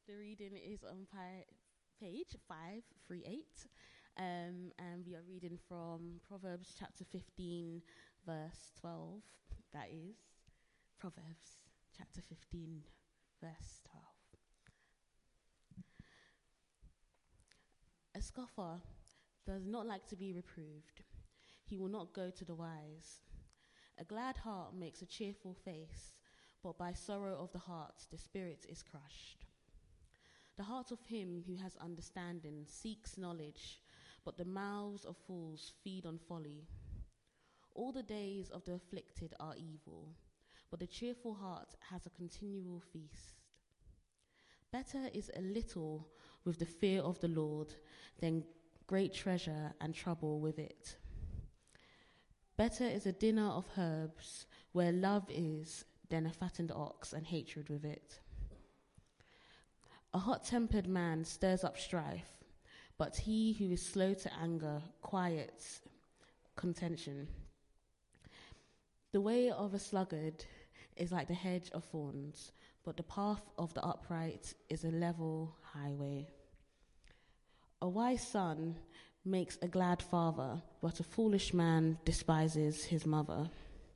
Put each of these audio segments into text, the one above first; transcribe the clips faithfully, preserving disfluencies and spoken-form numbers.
The reading is on pi- page five thirty-eight, um, and we are reading from Proverbs chapter fifteen, verse twelve. That is Proverbs chapter fifteen, verse twelve. A scoffer does not like to be reproved. He will not go to the wise. A glad heart makes a cheerful face, but by sorrow of the heart the spirit is crushed. The heart of him who has understanding seeks knowledge, but the mouths of fools feed on folly. All the days of the afflicted are evil, but the cheerful heart has a continual feast. Better is a little with the fear of the Lord than great treasure and trouble with it. Better is a dinner of herbs where love is than a fattened ox and hatred with it. A hot-tempered man stirs up strife, but he who is slow to anger quiets contention. The way of a sluggard is like the hedge of thorns, but the path of the upright is a level highway. A wise son makes a glad father, but a foolish man despises his mother.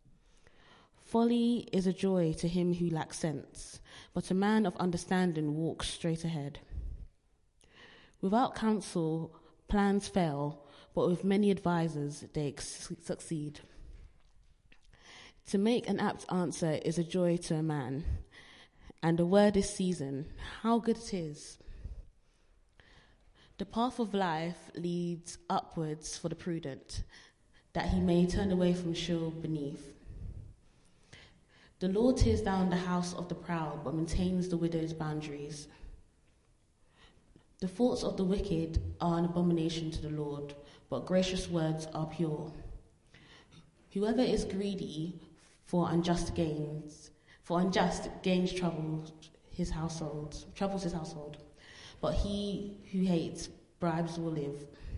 Folly is a joy to him who lacks sense, but a man of understanding walks straight ahead. Without counsel, plans fail, but with many advisers, they ex- succeed. To make an apt answer is a joy to a man, and a word is seasoned. How good it is! The path of life leads upwards for the prudent, that he may turn away from sheol beneath. The Lord tears down the house of the proud, but maintains the widow's boundaries. The thoughts of the wicked are an abomination to the Lord, but gracious words are pure. Whoever is greedy for unjust gains, for unjust gains troubles his household, troubles his household. But he who hates bribes will live.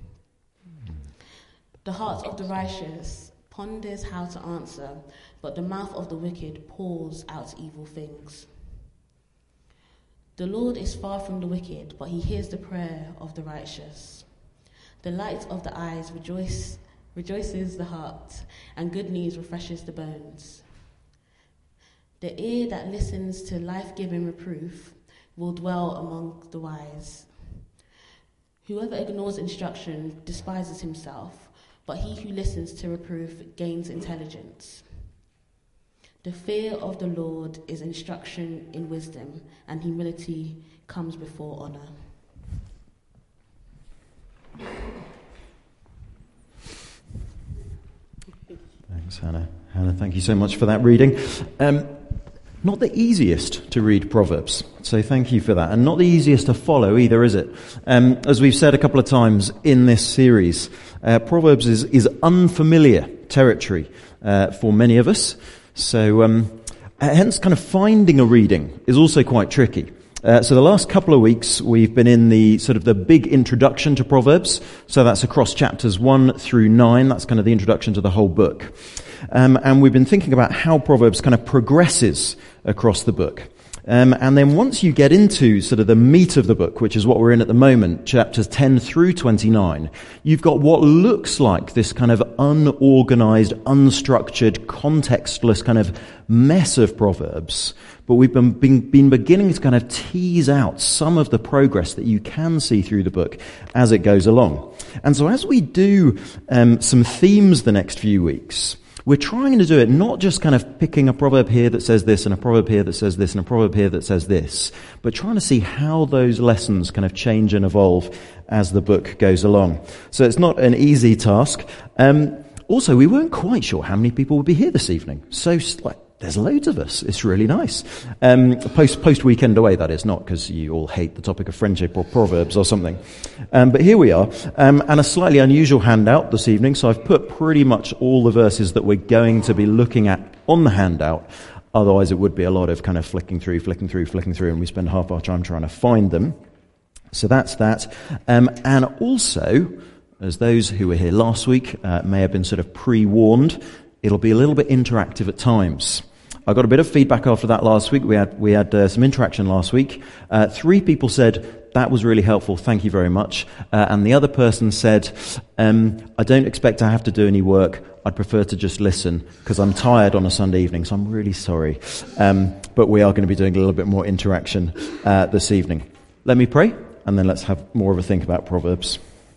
The heart of the righteous ponders how to answer, but the mouth of the wicked pours out evil things. The Lord is far from the wicked, but he hears the prayer of the righteous. The light of the eyes rejoice, rejoices the heart, and good news refreshes the bones. The ear that listens to life-giving reproof will dwell among the wise. Whoever ignores instruction despises himself, but he who listens to reproof gains intelligence. The fear of the Lord is instruction in wisdom, and humility comes before honor. Thanks, Hannah. Hannah, thank you so much for that reading. Um, Not the easiest to read Proverbs, so thank you for that. And not the easiest to follow either, is it? Um, as we've said a couple of times in this series, uh, Proverbs is, is unfamiliar territory uh, for many of us. So um, hence kind of finding a reading is also quite tricky. Uh, so the last couple of weeks we've been in the sort of the big introduction to Proverbs. So that's across chapters one through nine. That's kind of the introduction to the whole book. Um, and we've been thinking about how Proverbs kind of progresses across the book. Um, and then once you get into sort of the meat of the book, which is what we're in at the moment, chapters ten through twenty-nine, you've got what looks like this kind of unorganized, unstructured, contextless kind of mess of Proverbs. But we've been, been, been beginning to kind of tease out some of the progress that you can see through the book as it goes along. And so as we do um, some themes the next few weeks, we're trying to do it not just kind of picking a proverb here that says this and a proverb here that says this and a proverb here that says this, but trying to see how those lessons kind of change and evolve as the book goes along. So it's not an easy task. Um, also, we weren't quite sure how many people would be here this evening. So like, there's loads of us. It's really nice. Um, post, post weekend away, that is, not because you all hate the topic of friendship or Proverbs or something. Um, but here we are. Um, and a slightly unusual handout this evening. So I've put pretty much all the verses that we're going to be looking at on the handout. Otherwise it would be a lot of kind of flicking through, flicking through, flicking through, and we spend half our time trying to find them. So that's that. Um, and also, as those who were here last week uh, may have been sort of pre-warned, it'll be a little bit interactive at times. I got a bit of feedback after that last week. We had we had uh, some interaction last week. Uh, three people said, that was really helpful, thank you very much. Uh, and the other person said, um, I don't expect to have to do any work. I'd prefer to just listen because I'm tired on a Sunday evening, so I'm really sorry. Um, but we are going to be doing a little bit more interaction uh, this evening. Let me pray, and then let's have more of a think about Proverbs.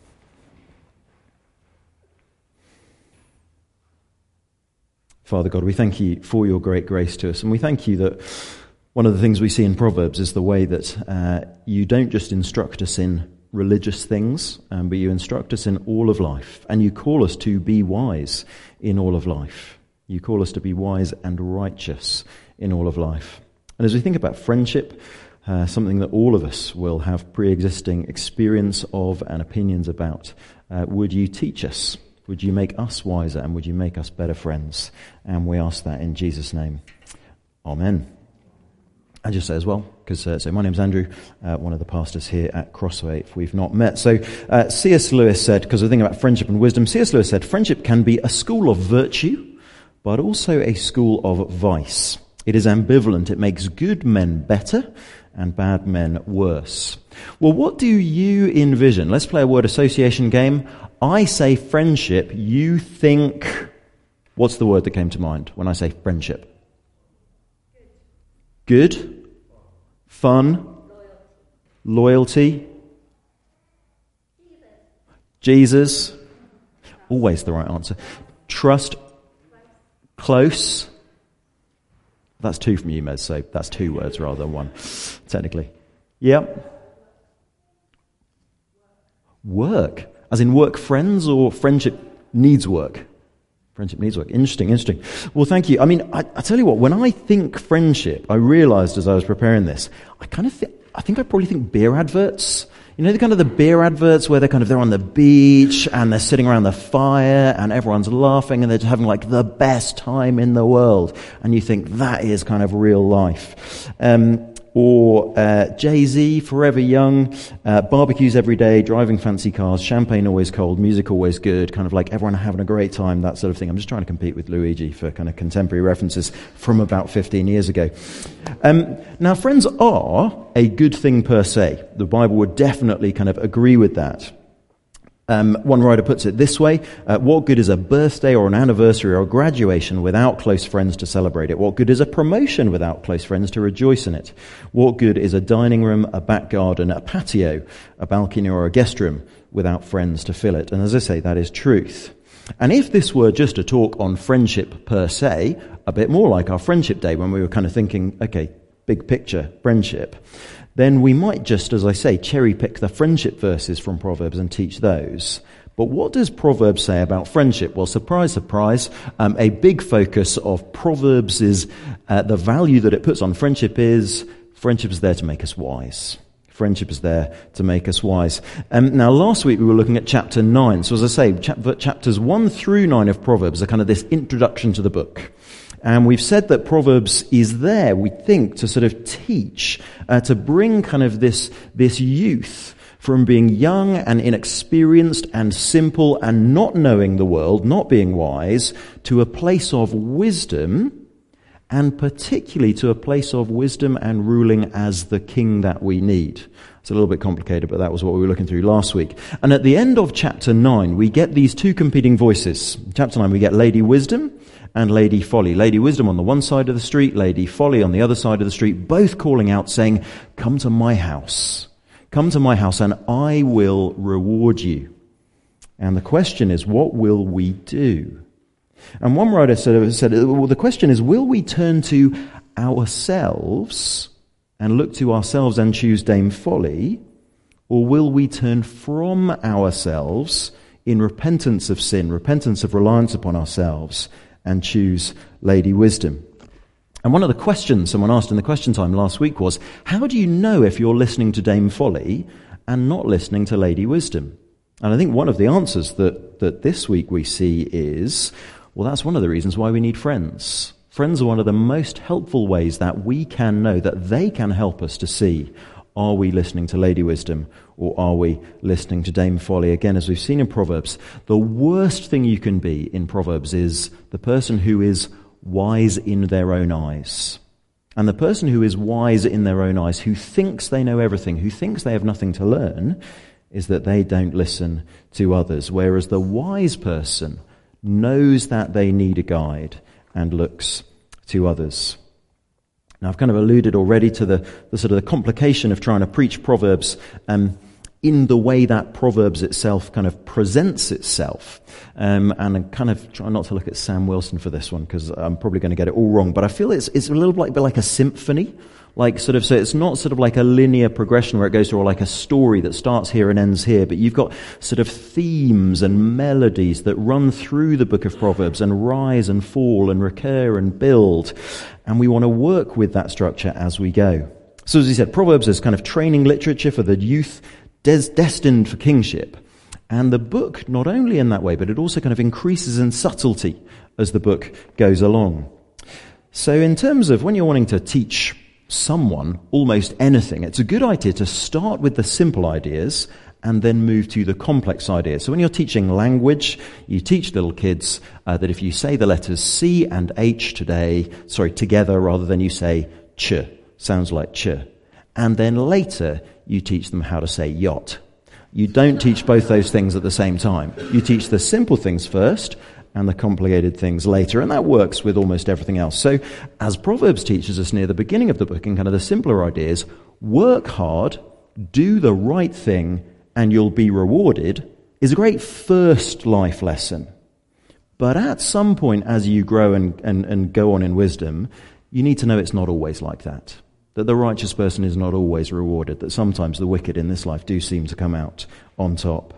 Father God, we thank you for your great grace to us, and we thank you that one of the things we see in Proverbs is the way that uh, you don't just instruct us in religious things, um, but you instruct us in all of life, and you call us to be wise in all of life. You call us to be wise and righteous in all of life. And as we think about friendship, uh, something that all of us will have pre-existing experience of and opinions about, uh, would you teach us? Would you make us wiser, and would you make us better friends? And we ask that in Jesus' name. Amen. I just say as well, because uh, so my name's Andrew, uh, one of the pastors here at Crossway, if we've not met. So uh, C S Lewis said, because we're thinking about friendship and wisdom, C S Lewis said, friendship can be a school of virtue, but also a school of vice. It is ambivalent. It makes good men better and bad men worse. Well, what do you envision? Let's play a word association game. I say friendship, you think... What's the word that came to mind when I say friendship? Good. Fun. Loyalty. Jesus. Always the right answer. Trust. Close. That's two from you, Mez, so that's two words rather than one, technically. Yep. Work. As in work friends, or friendship needs work? Friendship needs work. Interesting, interesting. Well, thank you. I mean, I, I tell you what, when I think friendship, I realized as I was preparing this, I kind of think, I think I probably think beer adverts. You know, the kind of the beer adverts where they're kind of, they're on the beach and they're sitting around the fire and everyone's laughing and they're just having like the best time in the world. And you think that is kind of real life. Um, Or uh, Jay-Z, Forever Young, uh, barbecues every day, driving fancy cars, champagne always cold, music always good, kind of like everyone having a great time, that sort of thing. I'm just trying to compete with Luigi for kind of contemporary references from about fifteen years ago. Um, now, friends are a good thing per se. The Bible would definitely kind of agree with that. Um, one writer puts it this way, uh, what good is a birthday or an anniversary or a graduation without close friends to celebrate it? What good is a promotion without close friends to rejoice in it? What good is a dining room, a back garden, a patio, a balcony or a guest room without friends to fill it? And as I say, that is truth. And if this were just a talk on friendship per se, a bit more like our friendship day when we were kind of thinking, okay, big picture, friendship, then we might just, as I say, cherry-pick the friendship verses from Proverbs and teach those. But what does Proverbs say about friendship? Well, surprise, surprise, um, a big focus of Proverbs is uh, the value that it puts on friendship is friendship is there to make us wise. Friendship is there to make us wise. Um, now, last week we were looking at chapter nine. So as I say, chap- chapters one through nine of Proverbs are kind of this introduction to the book. And we've said that Proverbs is there, we think, to sort of teach, uh, to bring kind of this, this youth from being young and inexperienced and simple and not knowing the world, not being wise, to a place of wisdom, and particularly to a place of wisdom and ruling as the king that we need. It's a little bit complicated, but that was what we were looking through last week. And at the end of chapter nine, we get these two competing voices. In chapter nine, we get Lady Wisdom and Lady Folly. Lady Wisdom on the one side of the street, Lady Folly on the other side of the street, both calling out saying, come to my house. Come to my house and I will reward you. And the question is, what will we do? And one writer said, said well, the question is, will we turn to ourselves and look to ourselves and choose Dame Folly, or will we turn from ourselves in repentance of sin, repentance of reliance upon ourselves, and choose Lady Wisdom? And one of the questions someone asked in the question time last week was, how do you know if you're listening to Dame Folly and not listening to Lady Wisdom? And I think one of the answers that, that this week we see is, well, that's one of the reasons why we need friends. Friends are one of the most helpful ways that we can know, that they can help us to see, are we listening to Lady Wisdom or are we listening to Dame Folly? Again, as we've seen in Proverbs, the worst thing you can be in Proverbs is the person who is wise in their own eyes. And the person who is wise in their own eyes, who thinks they know everything, who thinks they have nothing to learn, is that they don't listen to others. Whereas the wise person knows that they need a guide and looks to others. Now, I've kind of alluded already to the, the sort of the complication of trying to preach Proverbs um, in the way that Proverbs itself kind of presents itself. Um, and I'm kind of trying not to look at Sam Wilson for this one, because I'm probably going to get it all wrong. But I feel it's it's a little bit like a symphony. Like sort of, so it's not sort of like a linear progression where it goes through, or like a story that starts here and ends here, but you've got sort of themes and melodies that run through the book of Proverbs and rise and fall and recur and build. And we want to work with that structure as we go. So as he said, Proverbs is kind of training literature for the youth des- destined for kingship. And the book, not only in that way, but it also kind of increases in subtlety as the book goes along. So in terms of when you're wanting to teach someone almost anything, it's a good idea to start with the simple ideas and then move to the complex ideas. So when you're teaching language, you teach little kids uh, that if you say the letters C and H today, sorry, together rather than you say ch, sounds like ch. And then later you teach them how to say yacht. You don't teach both those things at the same time. You teach the simple things first and the complicated things later, and that works with almost everything else. So as Proverbs teaches us near the beginning of the book in kind of the simpler ideas, work hard, do the right thing, and you'll be rewarded, is a great first life lesson. But at some point as you grow and, and, and go on in wisdom, you need to know it's not always like that. That the righteous person is not always rewarded, that sometimes the wicked in this life do seem to come out on top.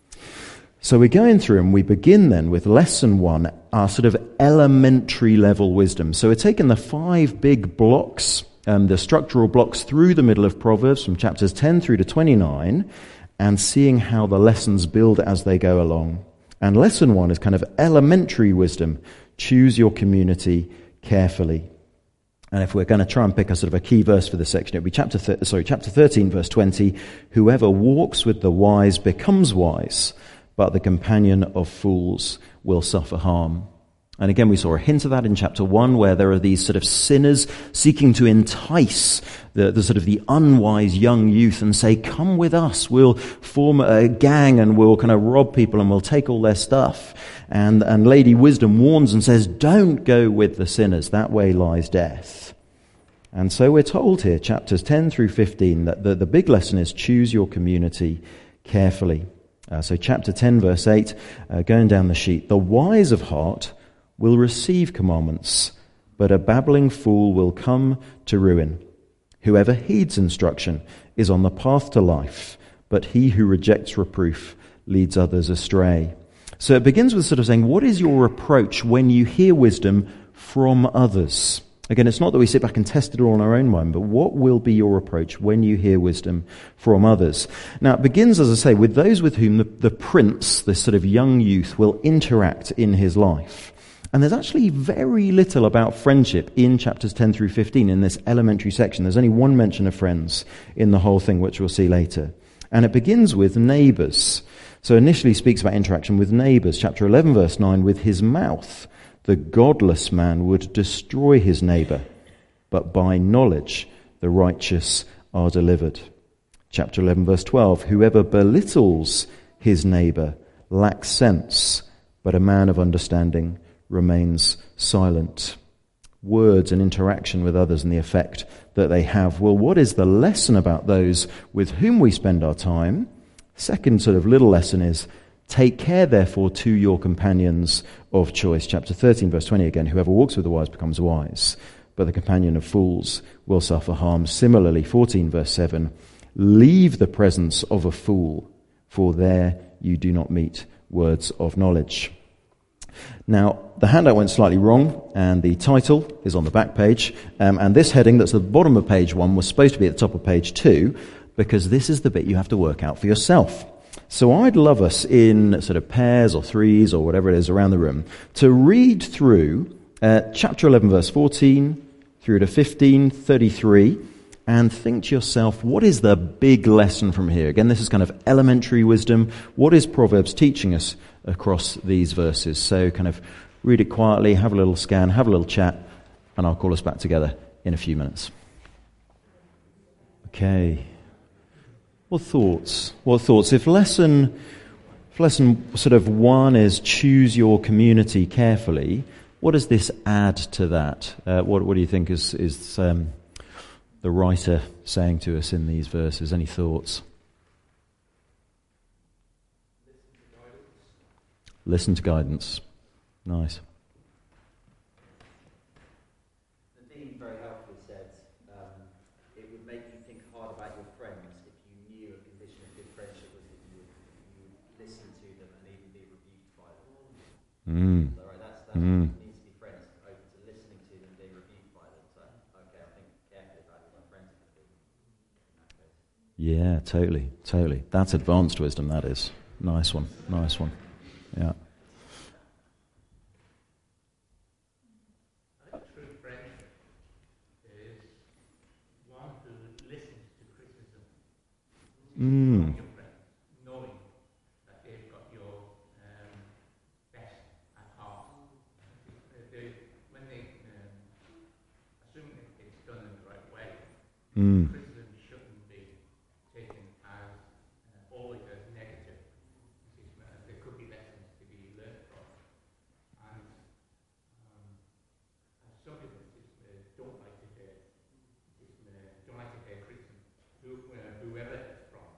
So we're going through and we begin then with lesson one, our sort of elementary level wisdom. So we're taking the five big blocks, um, the structural blocks through the middle of Proverbs from chapters ten through to twenty-nine, and seeing how the lessons build as they go along. And lesson one is kind of elementary wisdom. Choose your community carefully. And if we're going to try and pick a sort of a key verse for this section, it would be chapter th- sorry, chapter thirteen, verse twenty. Whoever walks with the wise becomes wise, but the companion of fools will suffer harm. And again, we saw a hint of that in chapter one, where there are these sort of sinners seeking to entice the, the sort of the unwise young youth and say, come with us, we'll form a gang and we'll kind of rob people and we'll take all their stuff. And, and Lady Wisdom warns and says, don't go with the sinners, that way lies death. And so we're told here, chapters ten through fifteen, that the, the big lesson is choose your community carefully. Uh, so chapter ten, verse eight, uh, going down the sheet, the wise of heart will receive commandments, but a babbling fool will come to ruin. Whoever heeds instruction is on the path to life, but he who rejects reproof leads others astray. So it begins with sort of saying, what is your approach when you hear wisdom from others? Again, it's not that we sit back and test it all in our own mind, but what will be your approach when you hear wisdom from others? Now, it begins, as I say, with those with whom the, the prince, this sort of young youth, will interact in his life. And there's actually very little about friendship in chapters ten through fifteen in this elementary section. There's only one mention of friends in the whole thing, which we'll see later. And it begins with neighbours. So initially speaks about interaction with neighbours. Chapter eleven, verse nine, with his mouth the godless man would destroy his neighbour, but by knowledge the righteous are delivered. Chapter eleven, verse twelve, whoever belittles his neighbour lacks sense, but a man of understanding remains silent. Words and interaction with others and the effect that they have. Well, what is the lesson about those with whom we spend our time? Second sort of little lesson is, take care, therefore, to your companions of choice. Chapter thirteen, verse twenty again, whoever walks with the wise becomes wise, but the companion of fools will suffer harm. Similarly, fourteen, verse seven, leave the presence of a fool, for there you do not meet words of knowledge. Now, the handout went slightly wrong, and the title is on the back page, um, and this heading that's at the bottom of page one was supposed to be at the top of page two, because this is the bit you have to work out for yourself. So I'd love us in sort of pairs or threes or whatever it is around the room to read through uh, chapter eleven, verse fourteen, through to fifteen, thirty-three, and think to yourself, what is the big lesson from here? Again, this is kind of elementary wisdom. What is Proverbs teaching us across these verses? So kind of read it quietly, have a little scan, have a little chat, and I'll call us back together in a few minutes. Okay. What thoughts? What thoughts? If lesson, if lesson sort of one is choose your community carefully, what does this add to that? Uh, what, what do you think is, is um, the writer saying to us in these verses? Any thoughts? Listen to guidance. Nice. The theme very helpfully said, um, it would make you think hard about your friends if you knew a condition of good friendship was that you would, you would listen to them and even be rebuked by them. Mm. So, right, that's, that's Mm. what needs to be friends, open to listening to them, being rebuked by them. So, okay, I think carefully about who my friends are going to be in that case. Yeah, totally, totally. That's advanced wisdom, that is. Nice one, nice one. Yeah. A true friendship is one who listens to criticism. Mm. Your friends, knowing that they've got your um, best at heart. They, they, when they, um, assuming it's done in the right way, Mm. criticism shouldn't be taken as uh, always as negative. There could be lessons to be learned from. And um, some people just uh, don't like to hear, just, uh, don't like to hear criticism, who, uh, whoever it's from.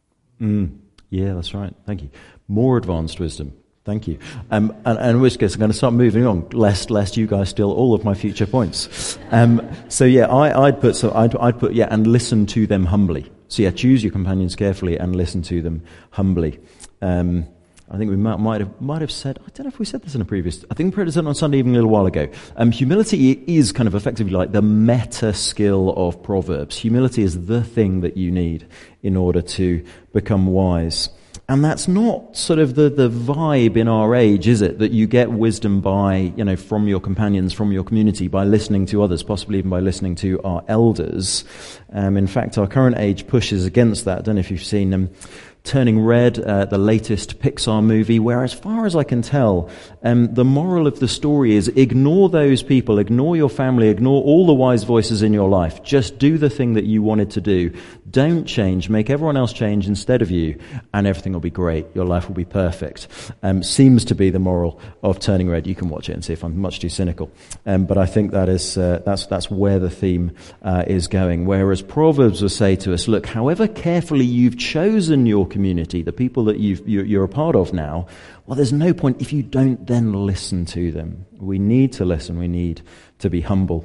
Mm. Yeah, that's right. Thank you. More advanced wisdom. Thank you. Um, and, and in which case, I'm going to start moving on, lest lest you guys steal all of my future points. Um, so yeah, I, I'd put so I'd, I'd put yeah, and listen to them humbly. So yeah, choose your companions carefully and listen to them humbly. Um, I think we might, might have might have said, I don't know if we said this in a previous, I think we presented on Sunday even a little while ago. Um, humility is kind of effectively like the meta skill of Proverbs. Humility is the thing that you need in order to become wise. And that's not sort of the, the vibe in our age, is it? That you get wisdom by, you know, from your companions, from your community, by listening to others, possibly even by listening to our elders. Um, in fact, our current age pushes against that. I don't know if you've seen them. Um, Turning Red, uh, the latest Pixar movie, where as far as I can tell, um, the moral of the story is ignore those people, ignore your family, ignore all the wise voices in your life. Just do the thing that you wanted to do. Don't change. Make everyone else change instead of you, and everything will be great. Your life will be perfect. Um, seems to be the moral of Turning Red. You can watch it and see if I'm much too cynical. Um, but I think that is uh, that's that's where the theme uh, is going. Whereas Proverbs will say to us, look, however carefully you've chosen your community, the people that you've, you're a part of now, well, there's no point if you don't then listen to them. We need to listen. We need to be humble.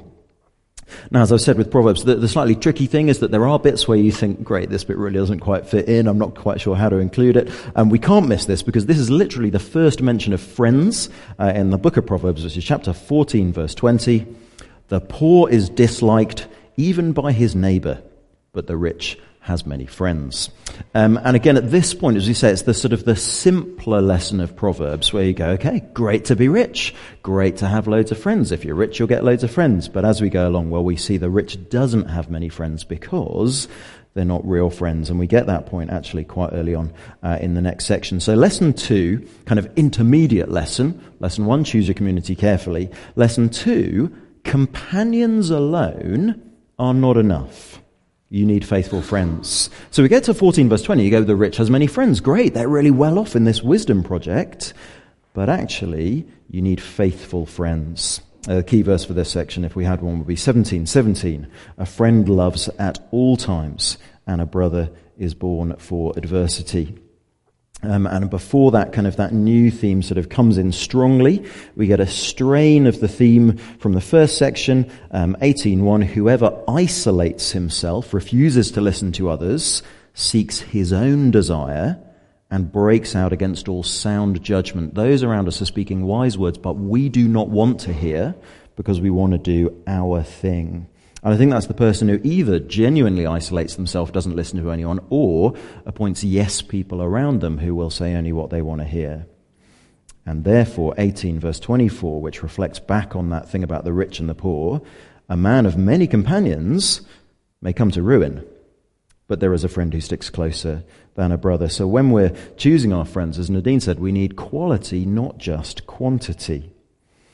Now, as I've said with Proverbs, the, the slightly tricky thing is that there are bits where you think, great, this bit really doesn't quite fit in. I'm not quite sure how to include it. And we can't miss this because this is literally the first mention of friends uh, in the book of Proverbs, which is chapter fourteen, verse twenty. The poor is disliked even by his neighbor, but the rich has many friends. Um, and again, at this point, as we say, it's the sort of the simpler lesson of Proverbs where you go, okay, great to be rich, great to have loads of friends. If you're rich, you'll get loads of friends. But as we go along, well, we see the rich doesn't have many friends because they're not real friends. And we get that point actually quite early on uh, in the next section. So lesson two, kind of intermediate lesson. Lesson one, choose your community carefully. Lesson two, companions alone are not enough. You need faithful friends. So we get to fourteen verse twenty, you go, the rich has many friends. Great, they're really well off in this wisdom project. But actually, you need faithful friends. Uh, the key verse for this section, if we had one, would be seventeen seventeen. A friend loves at all times, and a brother is born for adversity. Um, and before that, kind of that new theme sort of comes in strongly, we get a strain of the theme from the first section, um, eighteen one. Whoever isolates himself, refuses to listen to others, seeks his own desire, and breaks out against all sound judgment. Those around us are speaking wise words, but we do not want to hear because we want to do our thing. And I think that's the person who either genuinely isolates themselves, doesn't listen to anyone, or appoints yes people around them who will say only what they want to hear. And therefore, eighteen verse twenty-four, which reflects back on that thing about the rich and the poor, a man of many companions may come to ruin, but there is a friend who sticks closer than a brother. So when we're choosing our friends, as Nadine said, we need quality, not just quantity.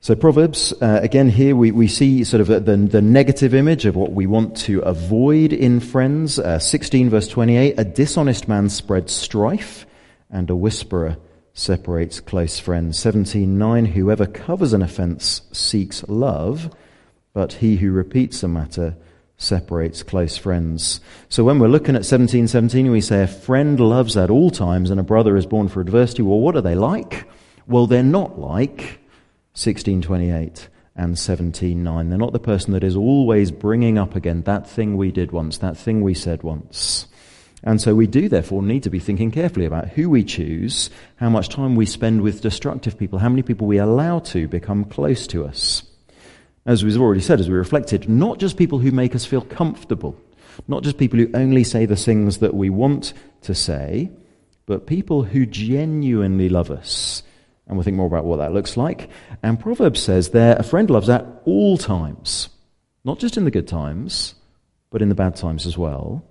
So Proverbs, uh, again here we, we see sort of the, the negative image of what we want to avoid in friends. Uh, sixteen verse twenty-eight, a dishonest man spreads strife, and a whisperer separates close friends. seventeen nine, whoever covers an offence seeks love, but he who repeats a matter separates close friends. So when we're looking at seventeen seventeen, we say a friend loves at all times and a brother is born for adversity. Well, what are they like? Well, they're not like sixteen twenty-eight and seventeen nine. They're not the person that is always bringing up again that thing we did once, that thing we said once. And so we do therefore need to be thinking carefully about who we choose, how much time we spend with destructive people, how many people we allow to become close to us. As we've already said, as we reflected, not just people who make us feel comfortable, not just people who only say the things that we want to say, but people who genuinely love us. And we'll think more about what that looks like. And Proverbs says there, a friend loves at all times, not just in the good times, but in the bad times as well.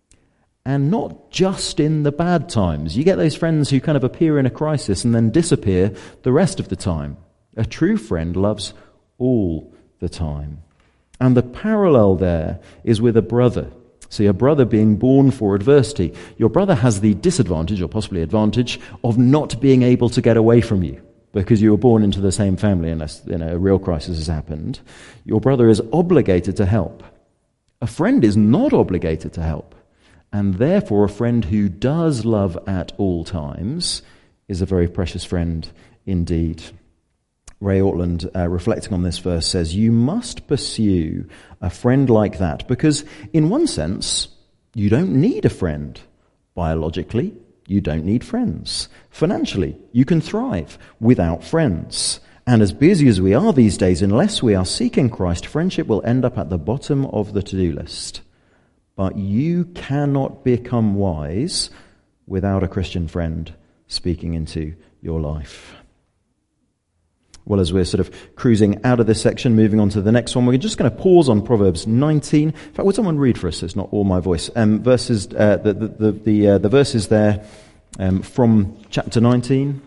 And not just in the bad times. You get those friends who kind of appear in a crisis and then disappear the rest of the time. A true friend loves all the time. And the parallel there is with a brother. See, a brother being born for adversity. Your brother has the disadvantage, or possibly advantage, of not being able to get away from you because you were born into the same family unless you know, a real crisis has happened. Your brother is obligated to help. A friend is not obligated to help. And therefore, a friend who does love at all times is a very precious friend indeed. Ray Ortland, uh, reflecting on this verse, says, you must pursue a friend like that because, in one sense, you don't need a friend. Biologically, you don't need friends. Financially, you can thrive without friends. And as busy as we are these days, unless we are seeking Christ, friendship will end up at the bottom of the to-do list. But you cannot become wise without a Christian friend speaking into your life. Well, as we're sort of cruising out of this section, moving on to the next one, we're just going to pause on Proverbs nineteen. In fact, would someone read for us? It's not all my voice. Um, verses, uh, the the the the, uh, the verses there um, from chapter nineteen.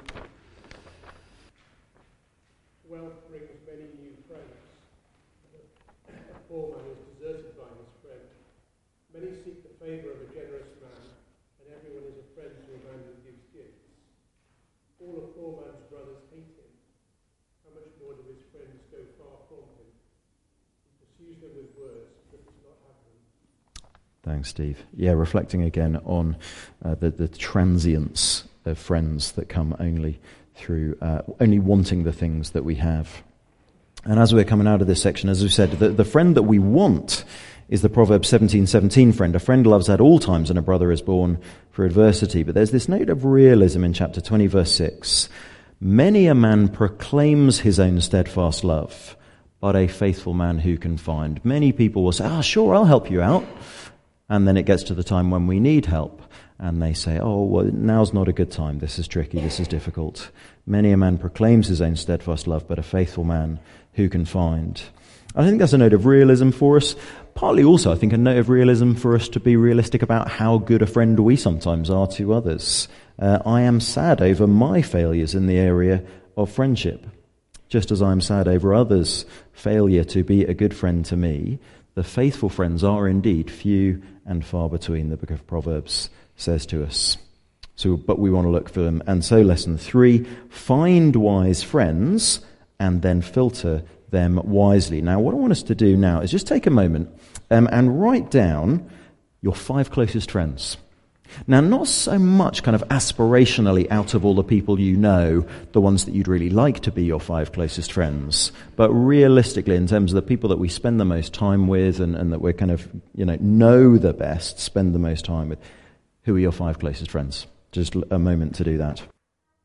Wealth brings many new friends. A poor man is deserted by his friend. Many seek the favour of a generous man, and everyone is a friend to a man who gives gifts. All a poor man's brothers hate him. How much more do his friends go far from him? He pursues them with words, but does not have them. Thanks, Steve. Yeah, reflecting again on uh, the, the transience of friends that come only through, uh, only wanting the things that we have. And as we're coming out of this section, as we said, the, the friend that we want is the Proverbs seventeen seventeen friend. A friend loves at all times and a brother is born for adversity. But there's this note of realism in chapter twenty, verse six. Many a man proclaims his own steadfast love, but a faithful man who can find. Many people will say, ah, sure, I'll help you out. And then it gets to the time when we need help. And they say, oh, well, now's not a good time. This is tricky. This is difficult. Many a man proclaims his own steadfast love, but a faithful man who can find. I think that's a note of realism for us. Partly also, I think, a note of realism for us to be realistic about how good a friend we sometimes are to others. Uh, I am sad over my failures in the area of friendship. Just as I am sad over others' failure to be a good friend to me, the faithful friends are indeed few and far between, the book of Proverbs says to us. So, but we want to look for them. And so lesson three, find wise friends and then filter them wisely. Now, what I want us to do now is just take a moment um, and write down your five closest friends. Now, not so much kind of aspirationally out of all the people you know, the ones that you'd really like to be your five closest friends, but realistically in terms of the people that we spend the most time with and, and that we're kind of, you know, know the best, spend the most time with. Who are your five closest friends? Just a moment to do that. I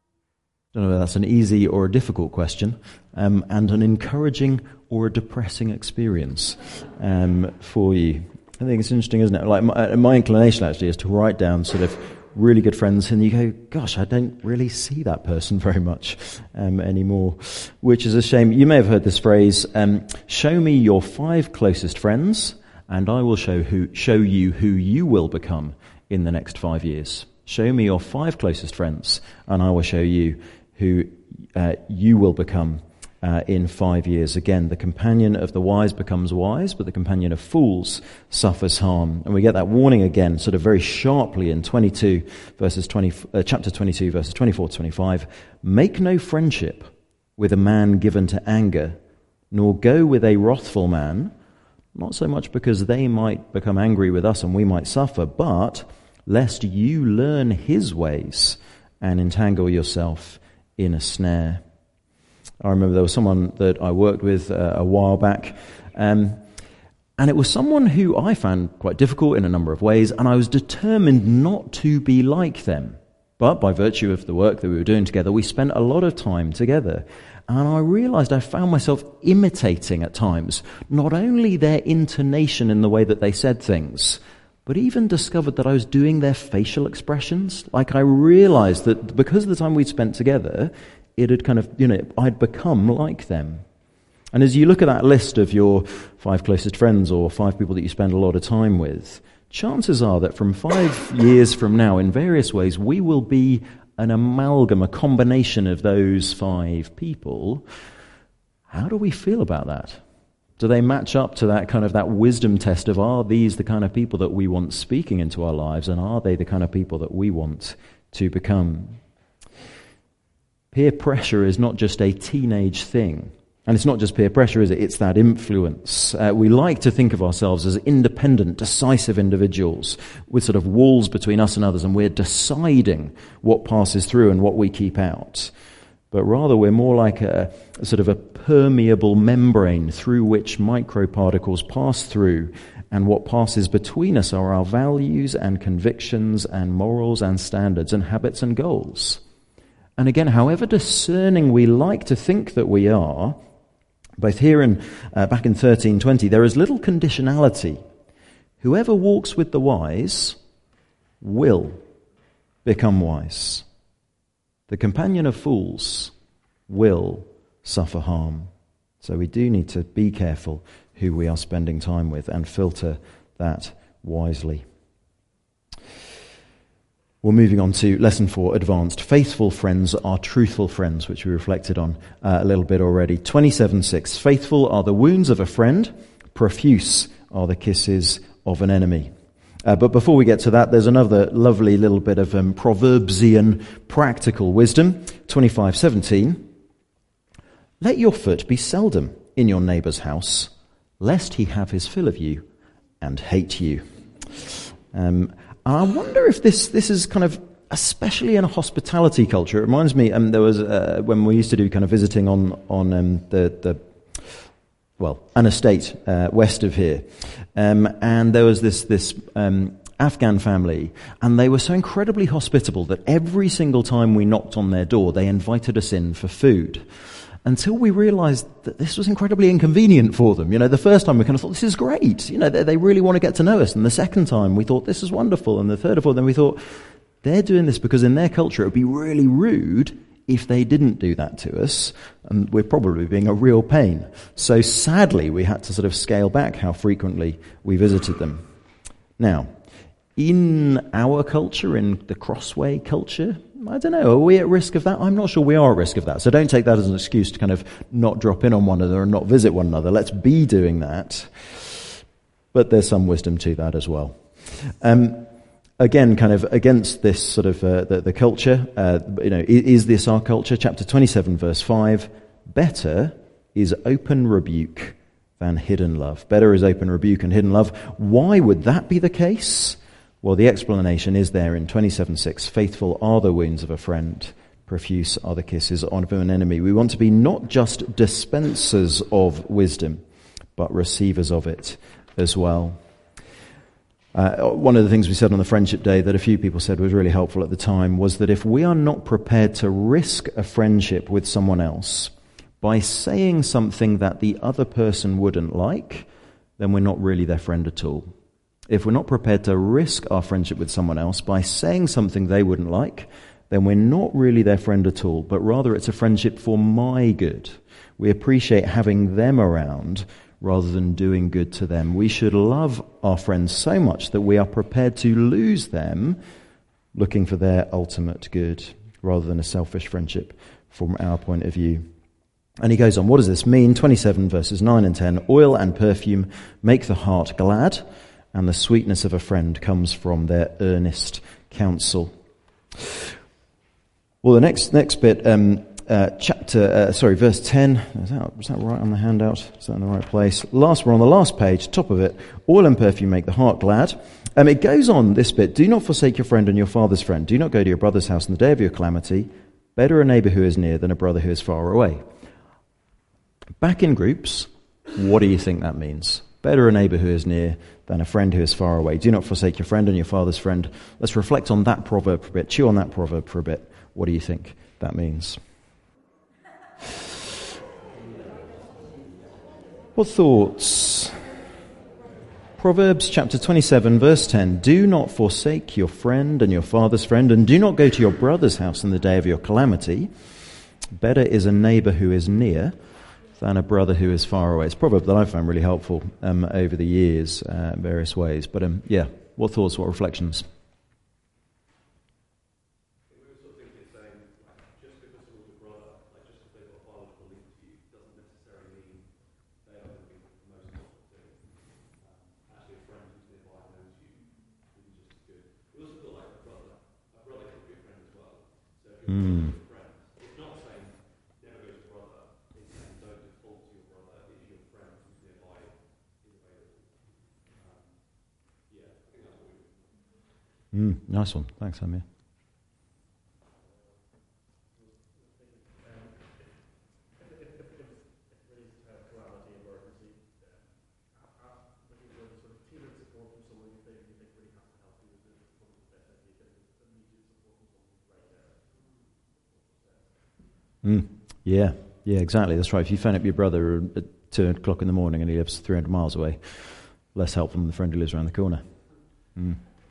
don't know whether that's an easy or a difficult question, um, and an encouraging or a depressing experience um, for you. I think it's interesting, isn't it? Like my, my inclination actually is to write down sort of really good friends, and you go, gosh, I don't really see that person very much um, anymore, which is a shame. You may have heard this phrase, um, show me your five closest friends, and I will show who show you who you will become in the next five years. Show me your five closest friends, and I will show you who uh, you will become uh, in five years. Again, the companion of the wise becomes wise, but the companion of fools suffers harm. And we get that warning again, sort of very sharply in twenty-two verses twenty, uh, chapter twenty-two, verses twenty-four to twenty-five. Make no friendship with a man given to anger, nor go with a wrathful man, not so much because they might become angry with us and we might suffer, but lest you learn his ways and entangle yourself in a snare. I remember there was someone that I worked with uh, a while back, um, and it was someone who I found quite difficult in a number of ways, and I was determined not to be like them. But by virtue of the work that we were doing together, we spent a lot of time together. And I realized I found myself imitating at times, not only their intonation in the way that they said things, but even discovered that I was doing their facial expressions. Like I realized that because of the time we'd spent together, it had kind of, you know, I'd become like them. And as you look at that list of your five closest friends or five people that you spend a lot of time with, chances are that from five years from now, in various ways, we will be an amalgam, a combination of those five people. How do we feel about that? Do they match up to that kind of that wisdom test of, are these the kind of people that we want speaking into our lives, and are they the kind of people that we want to become? Peer pressure is not just a teenage thing. And it's not just peer pressure, is it? It's that influence. Uh, we like to think of ourselves as independent, decisive individuals with sort of walls between us and others, and we're deciding what passes through and what we keep out. But rather, we're more like a, a sort of a permeable membrane through which microparticles pass through, and what passes between us are our values and convictions and morals and standards and habits and goals. And again, however discerning we like to think that we are, both here and uh, back in thirteen twenty, there is little conditionality. Whoever walks with the wise will become wise. The companion of fools will suffer harm. So we do need to be careful who we are spending time with and filter that wisely. We're moving on to lesson four, advanced. Faithful friends are truthful friends, which we reflected on uh, a little bit already. twenty-seven six, faithful are the wounds of a friend, profuse are the kisses of an enemy. Uh, but before we get to that, there's another lovely little bit of um, Proverbsian practical wisdom. twenty-five seventeen, let your foot be seldom in your neighbour's house, lest he have his fill of you and hate you. Um I wonder if this this is kind of, especially in a hospitality culture, it reminds me, um, there was, uh, when we used to do kind of visiting on, on um, the, the, well, an estate uh, west of here, um, and there was this, this um, Afghan family, and they were so incredibly hospitable that every single time we knocked on their door, they invited us in for food. Until we realized that this was incredibly inconvenient for them. You know, the first time we kind of thought, this is great. You know, they, they really want to get to know us. And the second time we thought, this is wonderful. And the third or fourth, then we thought, they're doing this because in their culture it would be really rude if they didn't do that to us. And we're probably being a real pain. So sadly, we had to sort of scale back how frequently we visited them. Now, in our culture, in the Crossway culture, I don't know, are we at risk of that? I'm not sure we are at risk of that. So don't take that as an excuse to kind of not drop in on one another and not visit one another. Let's be doing that. But there's some wisdom to that as well. Um, again, kind of against this sort of uh, the, the culture, uh, you know, is, is this our culture? Chapter twenty-seven, verse five, better is open rebuke than hidden love. Better is open rebuke and hidden love. Why would that be the case? Well, the explanation is there in twenty-seven six. Faithful are the wounds of a friend, profuse are the kisses of an enemy. We want to be not just dispensers of wisdom, but receivers of it as well. Uh, one of the things we said on the Friendship Day that a few people said was really helpful at the time was that if we are not prepared to risk a friendship with someone else by saying something that the other person wouldn't like, then we're not really their friend at all. If we're not prepared to risk our friendship with someone else by saying something they wouldn't like, then we're not really their friend at all, but rather it's a friendship for my good. We appreciate having them around rather than doing good to them. We should love our friends so much that we are prepared to lose them looking for their ultimate good rather than a selfish friendship from our point of view. And he goes on, what does this mean? twenty-seven verses nine and ten. Oil and perfume make the heart glad, and the sweetness of a friend comes from their earnest counsel. Well, the next next bit, um, uh, chapter, uh, sorry, verse ten. Is that, is that right on the handout? Is that in the right place? Last, we're on the last page, top of it. Oil and perfume make the heart glad. Um, it goes on, this bit. Do not forsake your friend and your father's friend. Do not go to your brother's house in the day of your calamity. Better a neighbor who is near than a brother who is far away. Back in groups, what do you think that means? Better a neighbor who is near than a friend who is far away. Do not forsake your friend and your father's friend. Let's reflect on that proverb for a bit. Chew on that proverb for a bit. What do you think that means? What thoughts? Proverbs chapter twenty-seven, verse ten. Do not forsake your friend and your father's friend, and do not go to your brother's house in the day of your calamity. Better is a neighbor who is near than a brother who is far away. It's a proverb that I've found really helpful um, over the years uh, in various ways. But um, yeah, what thoughts, what reflections? Mm. It's not saying never go to brother, it's saying don't default to your brother if your friend who's nearby is available. Um, yeah, I think that's what we do. Mm, nice one. Thanks, Amir. Mm, yeah, yeah, exactly. That's right. If you phone up your brother at two o'clock in the morning and he lives three hundred miles away, less helpful than the friend who lives around the corner. Mm.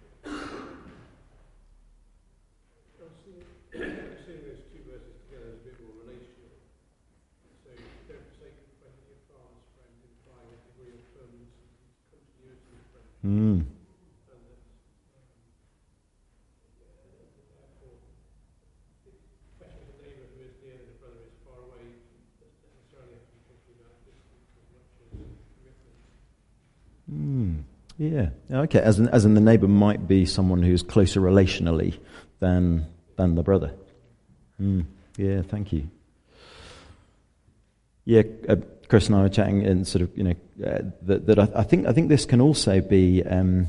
Mm. Mm. Yeah. Okay. As in, as in the neighbour might be someone who's closer relationally than than the brother. Mm. Yeah. Thank you. Yeah. Uh, Chris and I were chatting, and sort of, you know, uh, that, that I, I think I think this can also be. Um,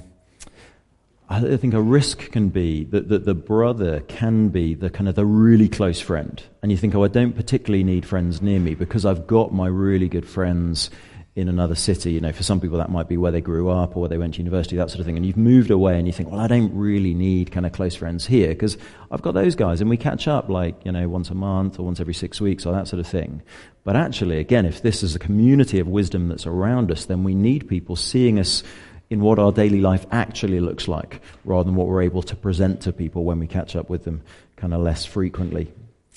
I think a risk can be that, that the brother can be the kind of the really close friend, and you think, oh, I don't particularly need friends near me because I've got my really good friends in another city. You know, for some people that might be where they grew up or where they went to university, that sort of thing. And you've moved away, and you think, well, I don't really need kind of close friends here because I've got those guys, and we catch up like, you know, once a month or once every six weeks or that sort of thing. But actually, again, if this is a community of wisdom that's around us, then we need people seeing us in what our daily life actually looks like, rather than what we're able to present to people when we catch up with them kind of less frequently.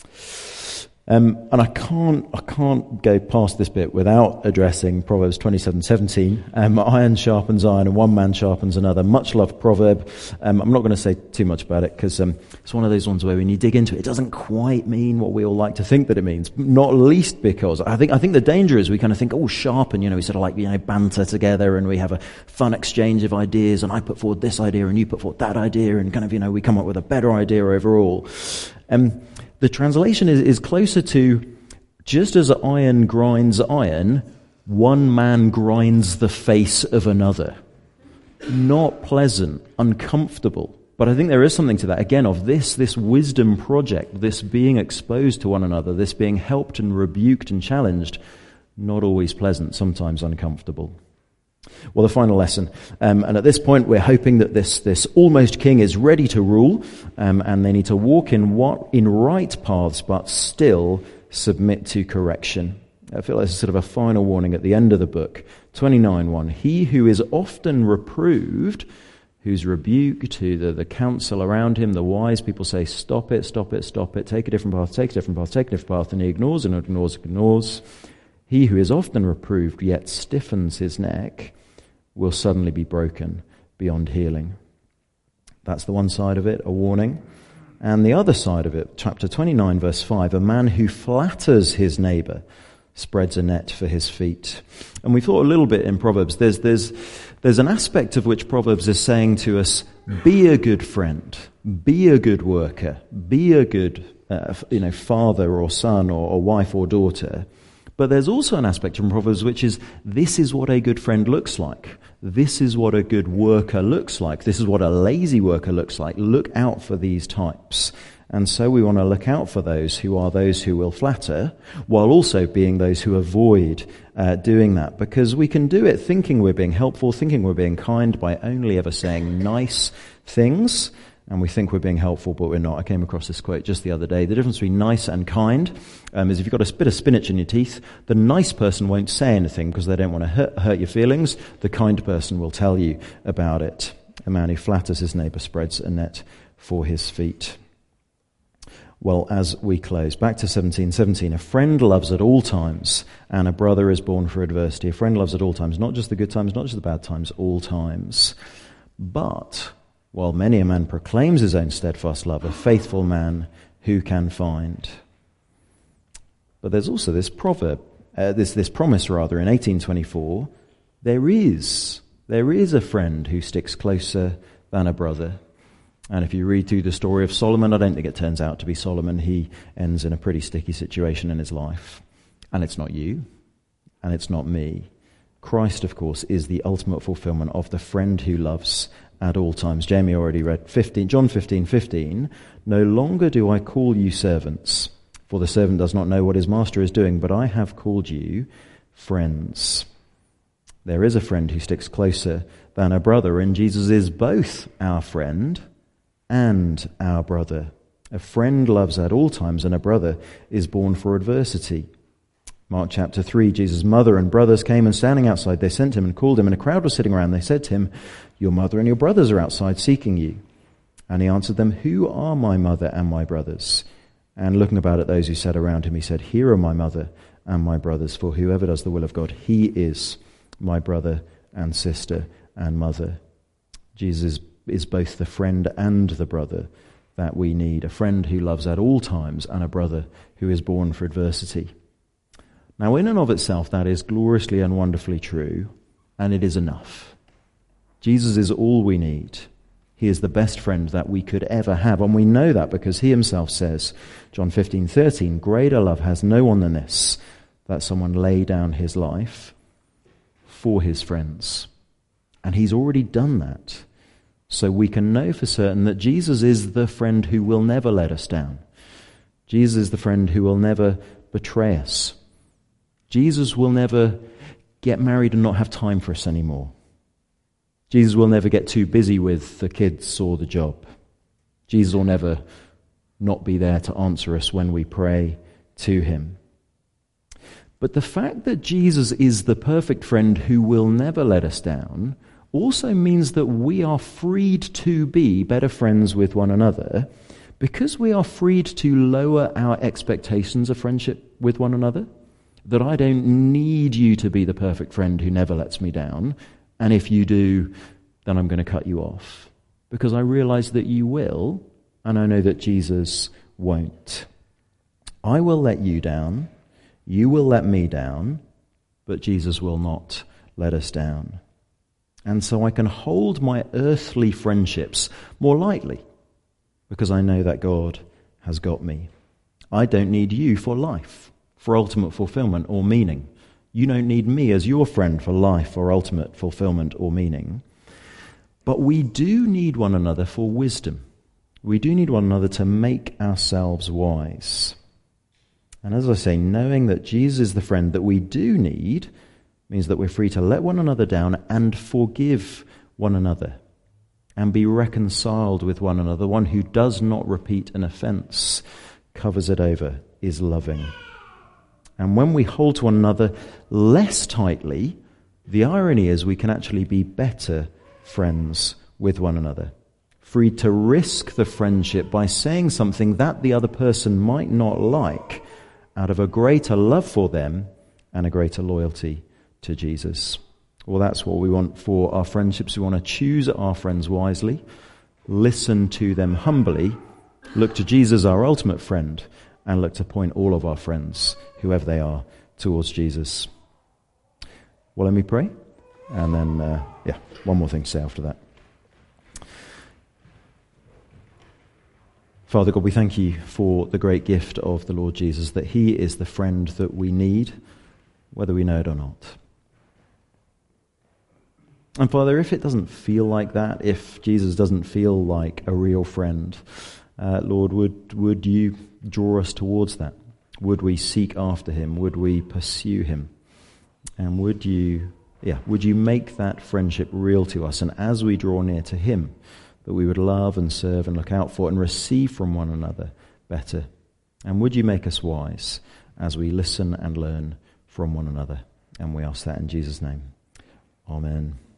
Um, and I can't, I can't go past this bit without addressing Proverbs twenty-seven seventeen. Um, iron sharpens iron, and one man sharpens another. Much loved proverb. Um, I'm not going to say too much about it because um, it's one of those ones where when you dig into it, it doesn't quite mean what we all like to think that it means. Not least because I think I think the danger is we kind of think, oh, sharpen. You know, we sort of like, you know, banter together, and we have a fun exchange of ideas. And I put forward this idea, and you put forward that idea, and kind of, you know, we come up with a better idea overall. Um, The translation is, is closer to, just as iron grinds iron, one man grinds the face of another. Not pleasant, uncomfortable. But I think there is something to that, again, of this, this wisdom project, this being exposed to one another, this being helped and rebuked and challenged, not always pleasant, sometimes uncomfortable. Well, the final lesson, um, and at this point we're hoping that this this almost king is ready to rule, um, and they need to walk in what in right paths, but still submit to correction. I feel like it's sort of a final warning at the end of the book. twenty-nine one. He who is often reproved, who's rebuked, who the, the counsel around him, the wise people say, stop it, stop it, stop it, take a different path, take a different path, take a different path, and he ignores and ignores and ignores. He who is often reproved yet stiffens his neck will suddenly be broken beyond healing. That's the one side of it, a warning. And the other side of it, chapter twenty-nine, verse five, a man who flatters his neighbor spreads a net for his feet. And we thought a little bit in Proverbs, there's, there's, there's an aspect of which Proverbs is saying to us, be a good friend, be a good worker, be a good uh, you know, father or son or, or wife or daughter. But there's also an aspect in Proverbs which is, this is what a good friend looks like. This is what a good worker looks like. This is what a lazy worker looks like. Look out for these types. And so we want to look out for those who are those who will flatter, while also being those who avoid uh, doing that. Because we can do it thinking we're being helpful, thinking we're being kind by only ever saying nice things. And we think we're being helpful, but we're not. I came across this quote just the other day. The difference between nice and kind um, is if you've got a bit of spinach in your teeth, the nice person won't say anything because they don't want to hurt, hurt your feelings. The kind person will tell you about it. A man who flatters his neighbour spreads a net for his feet. Well, as we close, back to seventeen seventeen, a friend loves at all times, and a brother is born for adversity. A friend loves at all times, not just the good times, not just the bad times, all times. But while many a man proclaims his own steadfast love, a faithful man who can find? But there's also this proverb, uh, this this promise rather, in eighteen twenty-four, there is, there is a friend who sticks closer than a brother. And if you read through the story of Solomon, I don't think it turns out to be Solomon. He ends in a pretty sticky situation in his life. And it's not you, and it's not me. Christ, of course, is the ultimate fulfillment of the friend who loves at all times. Jamie already read fifteen, John fifteen fifteen. No longer do I call you servants, for the servant does not know what his master is doing, but I have called you friends. There is a friend who sticks closer than a brother, and Jesus is both our friend and our brother. A friend loves at all times, and a brother is born for adversity. Mark chapter three, Jesus' mother and brothers came, and standing outside they sent him and called him, and a crowd was sitting around. They said to him, your mother and your brothers are outside seeking you. And he answered them, who are my mother and my brothers? And looking about at those who sat around him, he said, here are my mother and my brothers, for whoever does the will of God, he is my brother and sister and mother. Jesus is both the friend and the brother that we need, a friend who loves at all times and a brother who is born for adversity. Now, in and of itself, that is gloriously and wonderfully true, and it is enough. Jesus is all we need. He is the best friend that we could ever have, and we know that because he himself says, John fifteen thirteen, greater love has no one than this, that someone lay down his life for his friends. And he's already done that. So we can know for certain that Jesus is the friend who will never let us down. Jesus is the friend who will never betray us. Jesus will never get married and not have time for us anymore. Jesus will never get too busy with the kids or the job. Jesus will never not be there to answer us when we pray to him. But the fact that Jesus is the perfect friend who will never let us down also means that we are freed to be better friends with one another because we are freed to lower our expectations of friendship with one another. That I don't need you to be the perfect friend who never lets me down, and if you do, then I'm going to cut you off. Because I realize that you will, and I know that Jesus won't. I will let you down, you will let me down, but Jesus will not let us down. And so I can hold my earthly friendships more lightly because I know that God has got me. I don't need you for life, for ultimate fulfillment or meaning. You don't need me as your friend for life or ultimate fulfillment or meaning. But we do need one another for wisdom. We do need one another to make ourselves wise. And as I say, knowing that Jesus is the friend that we do need means that we're free to let one another down and forgive one another and be reconciled with one another. One who does not repeat an offense, covers it over, is loving. And when we hold to one another less tightly, the irony is we can actually be better friends with one another. Free to risk the friendship by saying something that the other person might not like out of a greater love for them and a greater loyalty to Jesus. Well, that's what we want for our friendships. We want to choose our friends wisely, listen to them humbly, look to Jesus, our ultimate friend, and look to point all of our friends, whoever they are, towards Jesus. Well, let me pray, and then, uh, yeah, one more thing to say after that. Father God, we thank you for the great gift of the Lord Jesus, that he is the friend that we need, whether we know it or not. And Father, if it doesn't feel like that, if Jesus doesn't feel like a real friend, uh, Lord, would would you draw us towards that? Would we seek after him? Would we pursue him? And would you, yeah, would you make that friendship real to us? And as we draw near to him, that we would love and serve and look out for and receive from one another better. And would you make us wise as we listen and learn from one another? And we ask that in Jesus' name. Amen.